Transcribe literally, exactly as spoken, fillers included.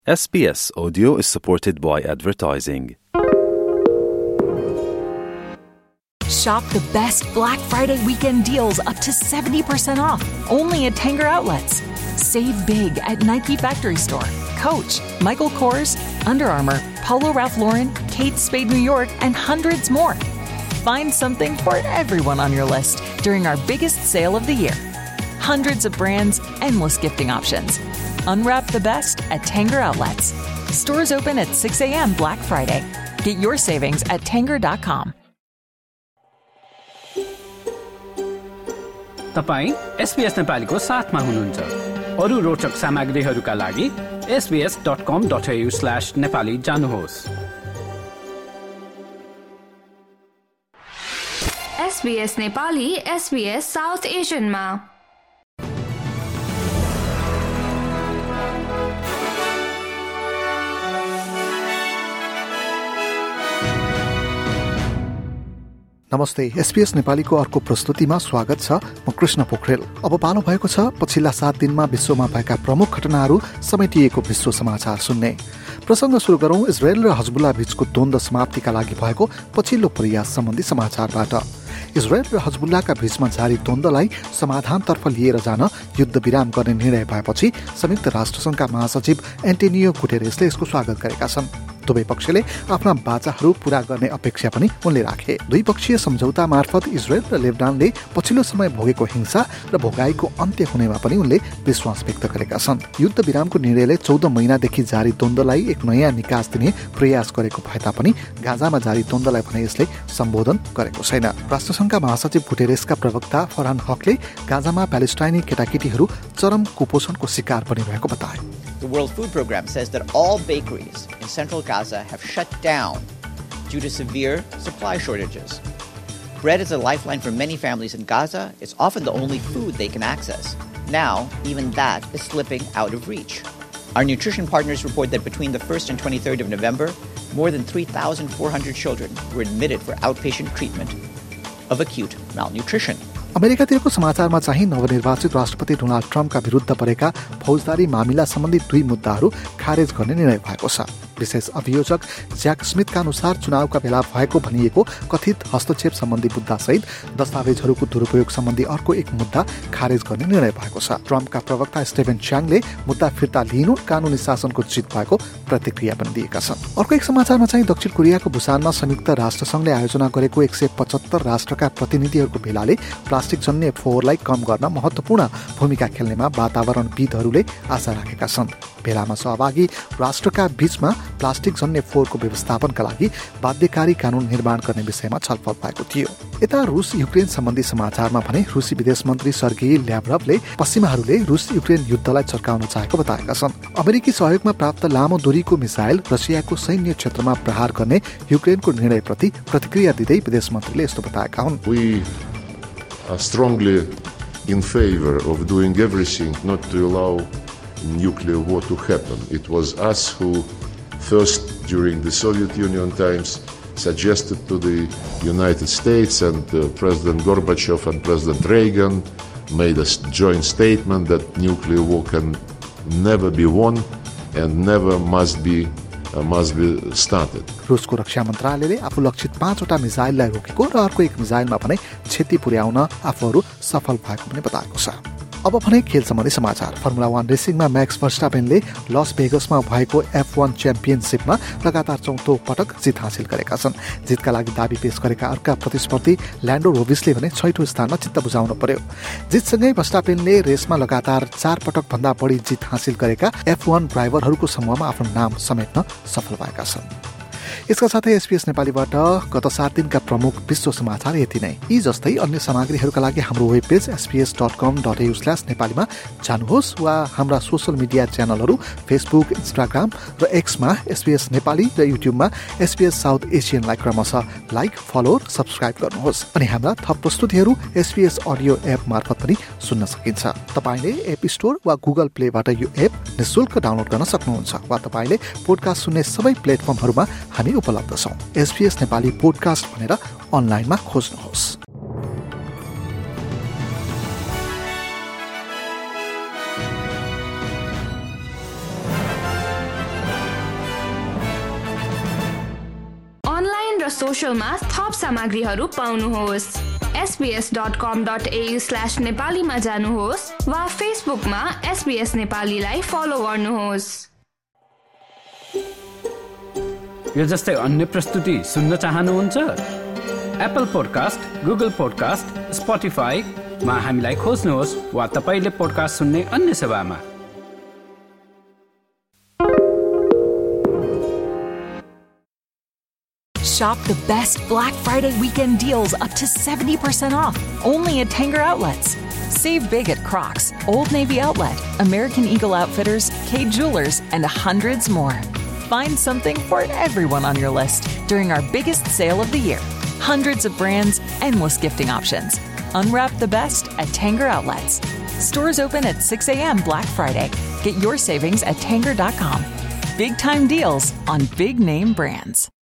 S B S Audio is supported by advertising. Shop the best Black Friday weekend deals up to seventy percent off, only at Tanger Outlets. Save big at Nike Factory Store, Coach, Michael Kors, Under Armour, Polo Ralph Lauren, Kate Spade New York, and hundreds more. Find something for everyone on your list during our biggest sale of the year. Hundreds of brands, endless gifting options. Unwrap the best at Tanger Outlets. Stores open at six a.m. Black Friday. Get your savings at tanger dot com. तपाईँ SBS नेपालीको साथमा हुनुहुन्छ। अरू रोचक सामग्रीहरूका लागि S B S dot com dot A U slash Nepali जानुहोस्। SBS Nepali SBS South एशियनमा। नमस्ते, एसबीएस नेपालीको अर्को प्रस्तुतिमा स्वागत छ। म कृष्ण पोखरेल। अब पालो भएको छ पछिल्ला सात दिनमा विश्वमा भएका प्रमुख घटनाहरू समेटिएको विश्व समाचार सुन्ने। प्रसङ्ग सुरु गरौँ इजरायल र हजबुल्ला बीचको द्वन्द्व समाप्तिका लागि भएको पछिल्लो प्रयास सम्बन्धी समाचारबाट। इजरायल र हजबुल्लाका बीचमा जारी द्वन्द्वलाई समाधानतर्फ लिएर जान युद्ध विराम गर्ने निर्णय भएपछि संयुक्त राष्ट्रसङ्घका महासचिव एन्टोनियो गुटेरेसले यसको स्वागत गरेका छन्। दुवै पक्षले आफ्ना बाचाहरू पूरा गर्ने अपेक्षा पनि उनले राखे। द्विपक्षीय सम्झौता मार्फत इजरायल र लेबनानले पछिल्लो समय भोगेको हिंसा र भोगाईको अन्त्य हुनेमा पनि उनले विश्वास व्यक्त गरेका छन्। युद्ध विरामको निर्णयले चौध महिनादेखि जारी द्वन्द्वलाई एक नयाँ निकास दिने प्रयास गरेको भए तापनि गाजामा जारी द्वन्द्वलाई भने यसले सम्बोधन गरेको छैन। राष्ट्रसङ्घका महासचिव गुटेरेसका प्रवक्ता फरहान हकले गाजामा प्यालेस्टाइनी केटाकेटीहरू चरम कुपोषणको शिकार बनिरहेको बताए। The World Food Programme says that all bakeries in central Gaza have shut down due to severe supply shortages. Bread is a lifeline for many families in Gaza. It's often the only food they can access. Now, even that is slipping out of reach. Our nutrition partners report that between the first and twenty-third of November, more than three thousand four hundred children were admitted for outpatient treatment of acute malnutrition. अमेरिकातिरको समाचारमा चाहिँ नवनिर्वाचित राष्ट्रपति Donald ट्रम्पका विरुद्ध परेका फौजदारी मामिला सम्बन्धी दुई मुद्दाहरू खारेज गर्ने निर्णय भएको छ। विशेष अभियोजक ज्याक स्मिथका अनुसार चुनावका बेला भएको भनिएको कथित हस्तक्षेप सम्बन्धी मुद्दासहित दस्तावेजहरूको दुरुपयोग सम्बन्धी अर्को एक मुद्दा खारेज गर्ने निर्णय भएको छ। ट्रम्पका प्रवक्ता स्टेभेन च्याङले मुद्दा फिर्ता लिनु कानुनी शासनको जित भएको प्रतिक्रिया पनि दिएका छन्। अर्को एक समाचारमा चाहिँ दक्षिण कोरियाको बुसानमा संयुक्त राष्ट्रसङ्घले आयोजना गरेको एक सय पचहत्तर राष्ट्रका प्रतिनिधिहरूको भेलाले प्लास्टिक जन्य फोहोरलाई कम गर्न महत्त्वपूर्ण भूमिका खेल्नेमा वातावरणविदहरूले आशा राखेका छन्। भेलामा सहभागी राष्ट्रका बीचमा प्लास्टिक जन्य फोहोरको व्यवस्थापनका लागि बाध्यकारी कानून निर्माण गर्ने विषयमा छलफल भएको थियो। यता रुस युक्रेन सम्बन्धी समाचारमा भने रुसी विदेश मन्त्री सर्गेई ल्याभ्रभले पश्चिमाहरूले रुस युक्रेन युद्धलाई चर्काउन चाहेको बताएका छन्। अमेरिकी सहयोगमा प्राप्त लामो दूरीको मिसाइल रसियाको सैन्य क्षेत्रमा प्रहार गर्ने युक्रेनको निर्णयप्रति प्रतिक्रिया दिँदै विदेश मन्त्रीले यस्तो बताएका हुन्। We are strongly in favor of doing everything not to allow nuclear war to happen. It was us who first, during the Soviet Union times, suggested to the United States, and uh, President Gorbachev and President Reagan made a joint statement that nuclear war can never be won and never must be uh, must be started. रुसको रक्षा मन्त्रालयले आफू लक्षित पाँचवटा मिसाइललाई रोकेको र अर्को एक मिसाइलमा भने क्षति पुर्याउन आफूहरू सफल भएको पनि बताएको छ। अब भने खेल सम्बन्धी समाचार। फर्मुला वान रेसिङमा म्याक्स भर्स्टापेनले लस भेगसमा भएको एफ वान च्याम्पियनसिपमा लगातार चौथो पटक जित हासिल गरेका छन्। जितका लागि दाबी पेश गरेका अर्का प्रतिस्पर्धी ल्यान्डो रोभिसले भने छैठौँ स्थानमा चित्त बुझाउनु पर्यो। जितसँगै भर्स्टापेनले रेसमा लगातार चार पटक भन्दा बढी जित हासिल गरेका एफ वान ड्राइभरहरूको समूहमा आफ्नो नाम समेट्न सफल भएका छन्। यसका साथै एसबीएस नेपालीबाट गत सात दिनका प्रमुख विश्व समाचार यति नै। यी जस्तै अन्य सामग्रीहरूका लागि हाम्रो web page SBS dot com dot A U slash नेपालीमा जानुहोस् वा हाम्रा सोसल मिडिया च्यानलहरू फेसबुक, इन्स्टाग्राम र एक्समा एसबीएस नेपाली र युट्युबमा एसबीएस साउथ एसियनलाई क्रमशः लाइक, फलो र सब्सक्राइब गर्नुहोस्। अनि हाम्रा थप प्रस्तुतिहरू एसबीएस अडियो एप मार्फत पनि सुन्न सकिन्छ। तपाईँले एप स्टोर वा गुगल प्लेबाट यो एप निःशुल्क डाउनलोड गर्न सक्नुहुन्छ वा तपाईँले पोडकास्ट सुन्ने सबै प्लेटफर्महरूमा हामी उपलब्ध छौँ। एसबीएस नेपाली पोडकास्ट भनेर अनलाइनमा खोज्नुहोस्। सोशलमा थप सामग्रीहरू पाउनुहोस्। S B S dot com dot A U slash नेपालीमा जानुहोस् वा फेसबुकमा एसबीएस नेपालीलाई फलो गर्नुहोस्। यो जस्तै अन्य प्रस्तुति सुन्न चाहनुहुन्छ? एप्पल पोडकास्ट, गुगल पोडकास्ट, स्पोटिफाईमा हामीलाई खोज्नुहोस् वा तपाईले पोडकास्ट सुन्ने अन्य सेवामा। Shop the best Black Friday weekend deals up to seventy percent off, only at Tanger Outlets. Save big at Crocs, Old Navy Outlet, American Eagle Outfitters, Kay Jewelers, and hundreds more. Find something for everyone on your list during our biggest sale of the year. Hundreds of brands, endless gifting options. Unwrap the best at Tanger Outlets. Stores open at six a.m. Black Friday. Get your savings at tanger dot com. Big time deals on big name brands.